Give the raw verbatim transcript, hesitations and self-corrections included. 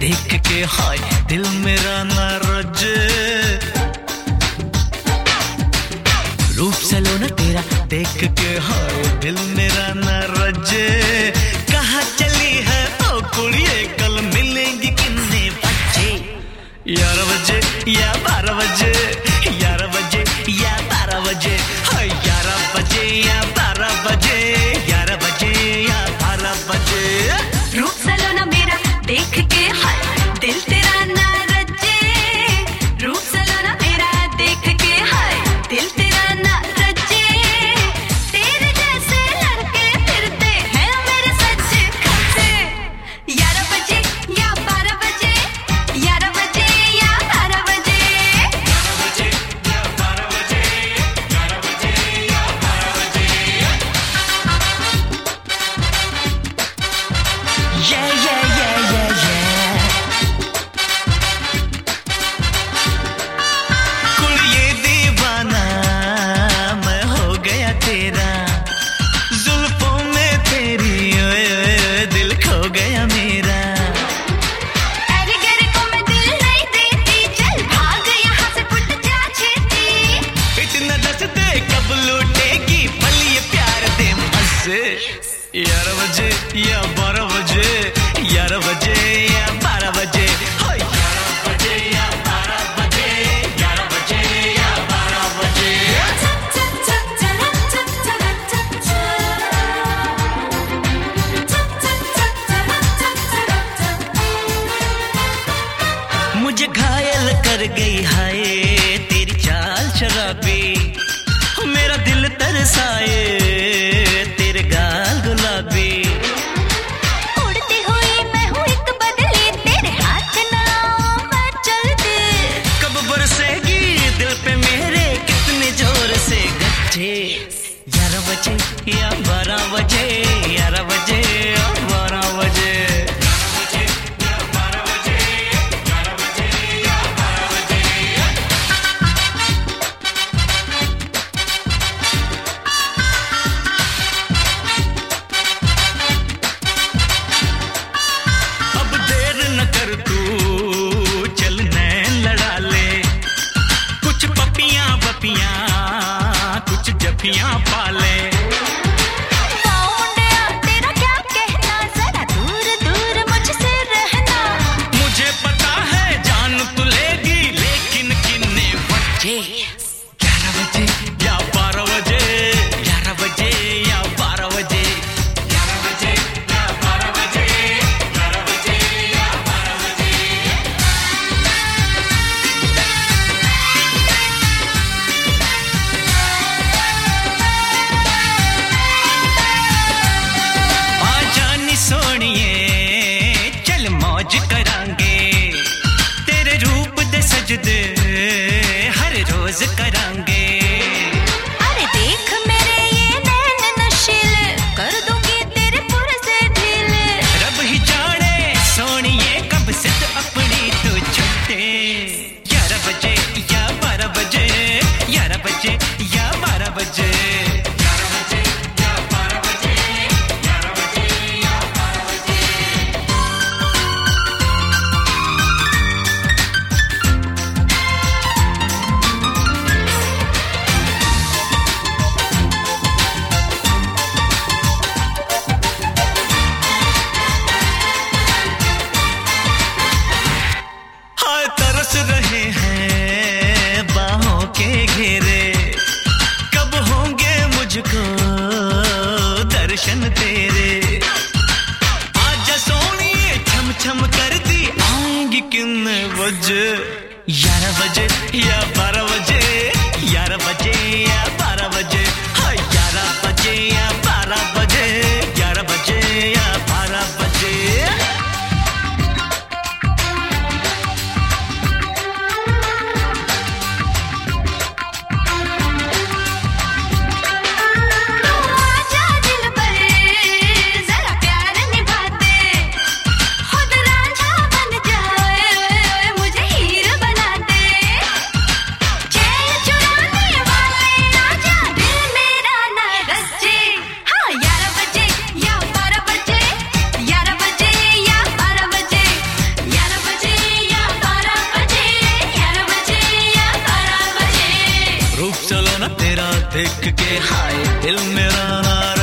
देख के हाय दिल मेरा न रजे। रूप सलोना तेरा देख के हाय दिल मेरा न रजे। कहाँ चली है ओ कुड़िए कल मिलेंगी कितने बजे? ग्यारह बजे या बारह बजे, ग्यारह बजे या बारह बजे, हाय ग्यारह बजे या बारह बजे, ग्यारह बजे या बारह बजे। रूप सलोना मेरा देख के हाय दिल तेरा ना रजे। रूप सलोना मेरा देख के हाय दिल तेरा ना रजे। तेरे जैसे लड़के फिरते हैं मेरे सच्चे खच्चे। ग्यारह बजे या बारह बजे, ग्यारह बजे या बारह बजे, ग्यारह बजे या बारह बजे, ग्यारह बजे या बारह बजे। Yeah, yeah, yeah, yeah, yeah. कुड़िए दीवाना मैं हो गया तेरा। जुल्फों में तेरी ओए ओए दिल खो गया मेरा। अरे गर को मैं दिल नहीं देती, चल भाग यहाँ से फुट जा छेती। इतना दस दे कब लूटेगी पल ये प्यार दे मुझसे। ग्यारह बजे या बारह बजे, ग्यारह बजे या बारह बजे, हाय ग्यारह बजे या बारह बजे, ग्यारह बजे या बारह बजे। मुझे घायल कर गई हाय तेरी चाल शराबी। मेरा दिल तरसाए तेरे गाल गुलाबी। उड़ती हुई मैं हूँ एक बदली, तेरे हाथ ना मैं चलती। कब बरसेगी दिल पे मेरे कितने जोर से गट्ठे? ग्यारह बजे या बारह बजे, ग्यारह बजे या बारह बजे, ग्यारह बजे या बारह बजे, ग्यारह बजे या बारह बजे। अब देर न कर तू चल नैन लड़ा ले। कुछ पपियां बपियां कुछ जफियां पाले। वाओ मुंडिया तेरा क्या कहना, जरा दूर दूर मुझसे रहना। मुझे पता है जान तू लेगी लेकिन किन्ने बजे? ग्यारह बजे या बारह बजे, ग्यारह बजे या बारह बजे, ग्यारह बजे या बारह बजे, ग्यारह बजे या बारह बजे। आजा नी सोनिए चल मौज करांगे। तेरे रूप दे सजदे हर रोज करांगे। अरे देख मेरे ये नैन नशीले, कर दूंगी तेरे पुर से ढीले। रब ही जाने सोनिए कब से तो अपनी तू छुट्टे। ग्यारह बजे या बारह बजे, ग्यारह बजे या बारह बजे, ग्यारह बजे या बारह बजे, ग्यारह बजे या बारह बजे। हाय तरस रहे हैं बाहों के घेरे। कब होंगे मुझको दर्शन तेरे? आजा सोनिए छम छम करती आएंगी कितने बजे? ग्यारह बजे या बारह बजे, ग्यारह बजे या बारह बजे, हाय ग्यारह बजे या बारह बजे, ग्यारह बजे या बारह बजे। आजा दिल पर जरा प्यार निभाते, खुद रांझा बन जाए मुझे हीर बना दे। सलोना तेरा देख के हाय दिल मेरा ना